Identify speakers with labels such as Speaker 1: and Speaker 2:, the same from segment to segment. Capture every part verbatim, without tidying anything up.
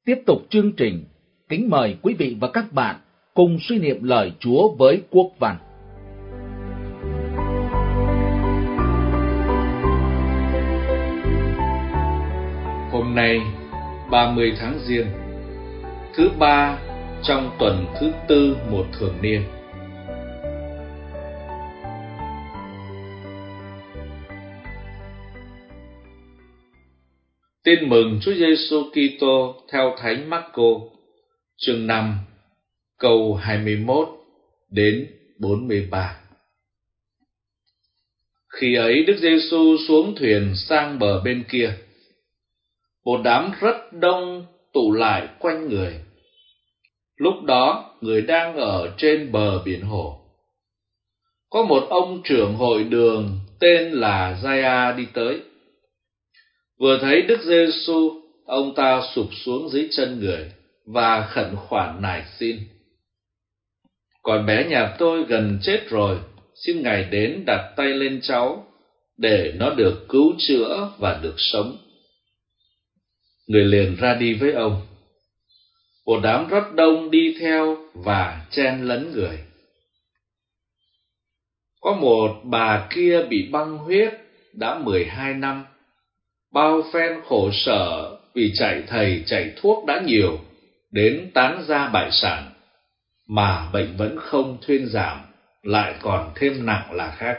Speaker 1: Tiếp tục chương trình, kính mời quý vị và các bạn cùng suy niệm lời Chúa với Quốc Văn.
Speaker 2: Hôm nay, ba mươi tháng Giêng, thứ ba trong tuần thứ tư một thường niên. Tin mừng Chúa Giêsu Kitô theo Thánh Mác-cô, chương năm, câu hai mươi mốt đến bốn mươi ba. Khi ấy Đức Giêsu xuống thuyền sang bờ bên kia. Một đám rất đông tụ lại quanh người. Lúc đó, người đang ở trên bờ biển hồ. Có một ông trưởng hội đường tên là Giai-a đi tới. Vừa thấy Đức Giêsu, ông ta sụp xuống dưới chân người và khẩn khoản nài xin: "Con bé nhà tôi gần chết rồi, xin Ngài đến đặt tay lên cháu, để nó được cứu chữa và được sống." Người liền ra đi với ông. Một đám rất đông đi theo và chen lấn người. Có một bà kia bị băng huyết đã mười hai năm, bao phen khổ sở vì chạy thầy chạy thuốc đã nhiều, đến tán gia bại sản, mà bệnh vẫn không thuyên giảm, lại còn thêm nặng là khác.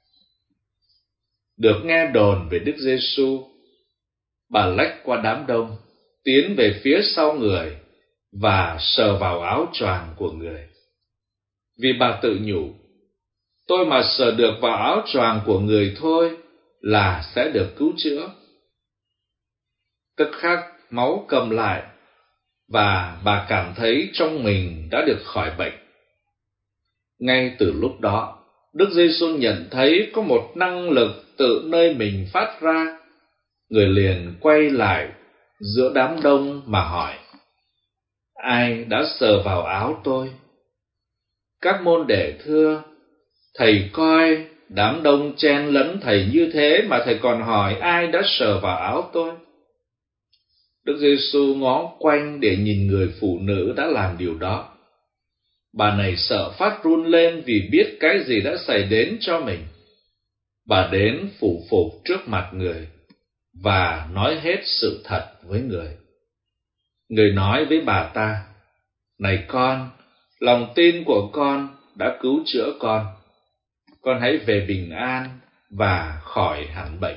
Speaker 2: Được nghe đồn về Đức Giêsu, bà lách qua đám đông, tiến về phía sau người và sờ vào áo choàng của người. Vì bà tự nhủ: "Tôi mà sờ được vào áo choàng của người thôi là sẽ được cứu chữa." Tức khắc máu cầm lại, và bà cảm thấy trong mình đã được khỏi bệnh. Ngay từ lúc đó, Đức Giêsu nhận thấy có một năng lực tự nơi mình phát ra. Người liền quay lại giữa đám đông mà hỏi: "Ai đã sờ vào áo tôi?" Các môn đệ thưa: "Thầy coi đám đông chen lấn thầy như thế mà thầy còn hỏi ai đã sờ vào áo tôi?" Đức Giêsu ngó quanh để nhìn người phụ nữ đã làm điều đó. Bà này sợ phát run lên vì biết cái gì đã xảy đến cho mình. Bà đến phủ phục trước mặt người và nói hết sự thật với người. Người nói với bà ta: "Này con, lòng tin của con đã cứu chữa con. Con hãy về bình an và khỏi hẳn bệnh."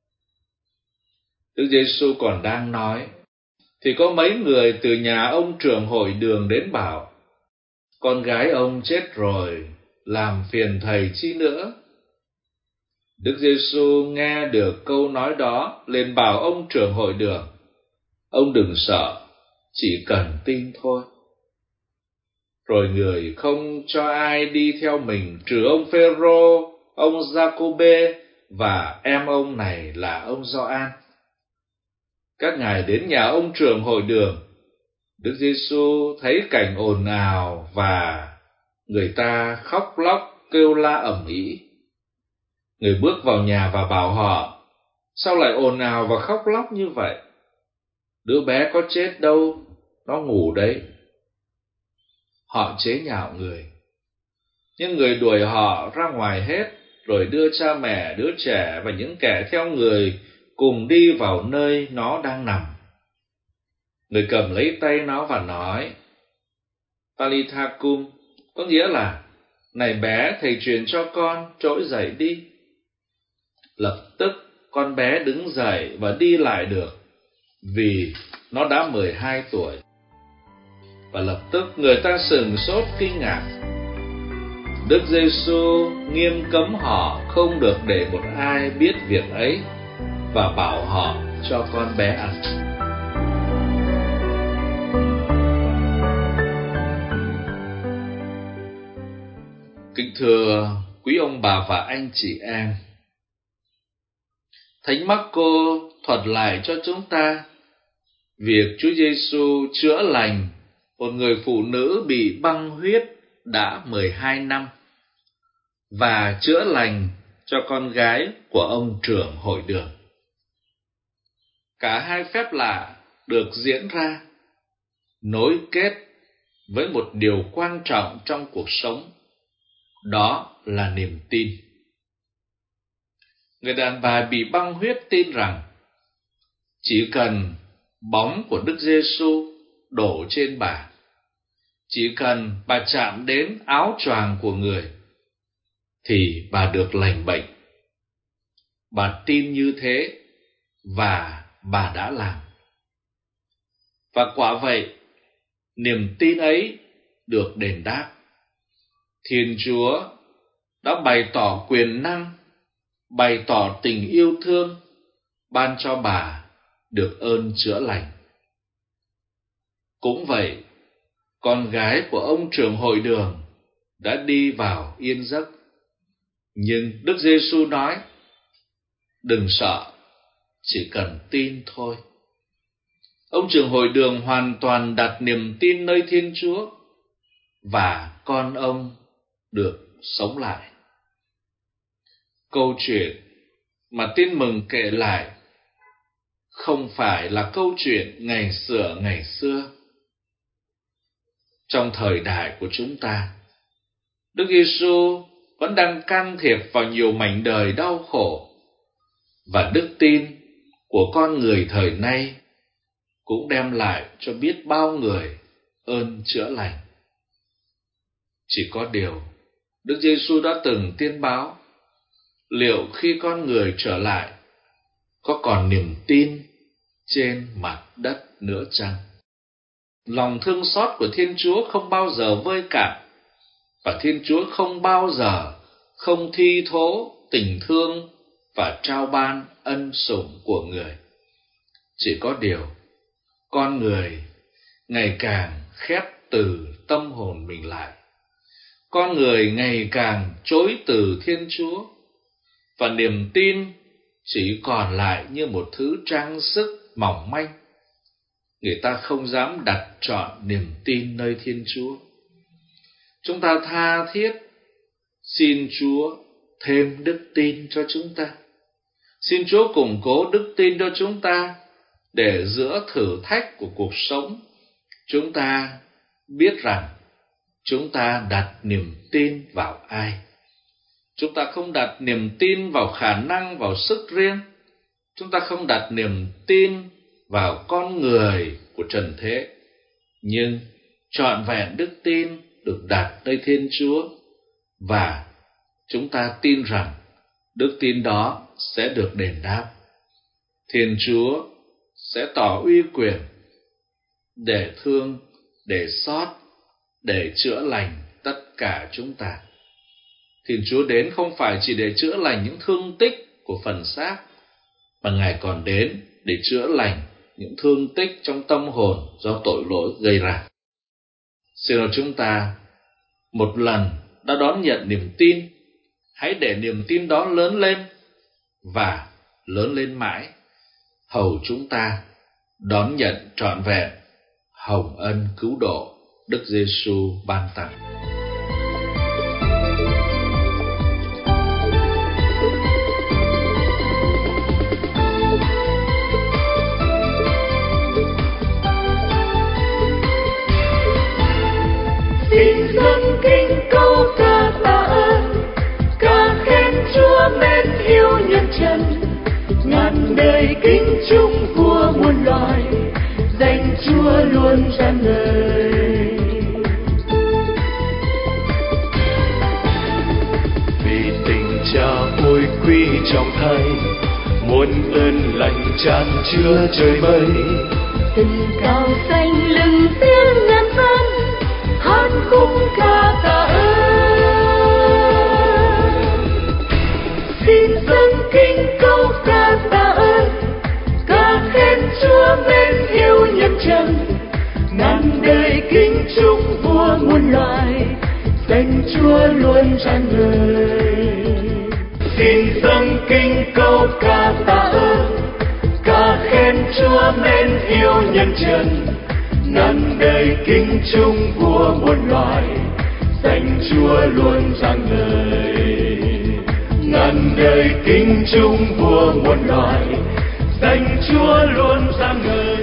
Speaker 2: Đức Giêsu còn đang nói, thì có mấy người từ nhà ông trưởng hội đường đến bảo: "Con gái ông chết rồi, làm phiền thầy chi nữa." Đức Giêsu nghe được câu nói đó, liền bảo ông trưởng hội đường: "Ông đừng sợ, chỉ cần tin thôi." Rồi người không cho ai đi theo mình trừ ông Phêrô, ông Giacôbê và em ông này là ông Gioan. Các ngài đến nhà ông trưởng hội đường. Đức Giêsu thấy cảnh ồn ào và người ta khóc lóc kêu la ầm ĩ. Người bước vào nhà và bảo họ: "Sao lại ồn ào và khóc lóc như vậy? Đứa bé có chết đâu, nó ngủ đấy." Họ chế nhạo người. Nhưng người đuổi họ ra ngoài hết, rồi đưa cha mẹ đứa trẻ và những kẻ theo người cùng đi vào nơi nó đang nằm. Người cầm lấy tay nó và nói: "Talitha cum", có nghĩa là: "Này bé, thầy truyền cho con, trỗi dậy đi." Lập tức con bé đứng dậy và đi lại được, vì nó đã mười hai tuổi. Và lập tức người ta sửng sốt kinh ngạc. Đức Giêsu nghiêm cấm họ không được để một ai biết việc ấy, và bảo họ cho con bé ăn. Kính thưa quý ông bà và anh chị em, Thánh Mác-cô thuật lại cho chúng ta việc Chúa Giêsu chữa lành một người phụ nữ bị băng huyết đã mười hai năm và chữa lành cho con gái của ông trưởng hội đường. Cả hai phép lạ được diễn ra nối kết với một điều quan trọng trong cuộc sống, đó là niềm tin. Người đàn bà bị băng huyết tin rằng chỉ cần bóng của Đức Giêsu đổ trên bà, chỉ cần bà chạm đến áo choàng của người, thì bà được lành bệnh. Bà tin như thế và bà đã làm. Và quả vậy, niềm tin ấy được đền đáp. Thiên Chúa đã bày tỏ quyền năng, bày tỏ tình yêu thương, ban cho bà được ơn chữa lành. Cũng vậy, con gái của ông trưởng hội đường đã đi vào yên giấc. Nhưng Đức Giêsu nói, đừng sợ, chỉ cần tin thôi. Ông trưởng hội đường hoàn toàn đặt niềm tin nơi Thiên Chúa, và con ông được sống lại. Câu chuyện mà Tin Mừng kể lại không phải là câu chuyện ngày xưa ngày xưa. Trong thời đại của chúng ta, Đức Giêsu vẫn đang can thiệp vào nhiều mảnh đời đau khổ, và đức tin của con người thời nay cũng đem lại cho biết bao người ơn chữa lành. Chỉ có điều, Đức Giêsu đã từng tiên báo, liệu khi con người trở lại, có còn niềm tin trên mặt đất nữa chăng? Lòng thương xót của Thiên Chúa không bao giờ vơi cạn, và Thiên Chúa không bao giờ không thi thố tình thương và trao ban ân sủng của người. Chỉ có điều, con người ngày càng khép từ tâm hồn mình lại. Con người ngày càng chối từ Thiên Chúa, và niềm tin chỉ còn lại như một thứ trang sức mỏng manh. Người ta không dám đặt trọn niềm tin nơi Thiên Chúa. Chúng ta tha thiết xin Chúa thêm đức tin cho chúng ta. Xin Chúa củng cố đức tin cho chúng ta, để giữa thử thách của cuộc sống, chúng ta biết rằng chúng ta đặt niềm tin vào ai. Chúng ta không đặt niềm tin vào khả năng, vào sức riêng. Chúng ta không đặt niềm tin vào con người của trần thế, nhưng trọn vẹn đức tin được đặt nơi Thiên Chúa, và chúng ta tin rằng đức tin đó sẽ được đền đáp. Thiên Chúa sẽ tỏ uy quyền để thương, để xót, để chữa lành tất cả chúng ta. Thiên Chúa đến không phải chỉ để chữa lành những thương tích của phần xác, mà Ngài còn đến để chữa lành những thương tích trong tâm hồn do tội lỗi gây ra. Xin lỗi chúng ta một lần đã đón nhận niềm tin, hãy để niềm tin đó lớn lên và lớn lên mãi, hầu chúng ta đón nhận trọn vẹn hồng ân cứu độ Đức Giêsu ban tặng.
Speaker 3: Xin dâng kinh câu ca tạ ơn, ca khen Chúa mến yêu nhân trần, ngàn đời kính chúc vua muôn loài, danh Chúa luôn rạng ngời. Vì tình Cha ôi quý trọng Thầy, muôn ơn lành tràn chứa trời mây, từ cao xanh lừng tiếng ngàn vang, hát khúc ca tạ ơn. Xin dâng kinh câu ca tạ ơn, ca khen Chúa mến yêu nhân trần, ngàn đời kính chúc vua muôn loài, danh Chúa luôn rạng ngời. Xin dâng kinh câu ca tạ ơn, ca khen Chúa mến yêu nhân trần, ngàn đời kính chung vua muôn loài, danh Chúa luôn rạng ngời. Ngàn đời kính chung vua muôn loài, danh Chúa luôn rạng ngời.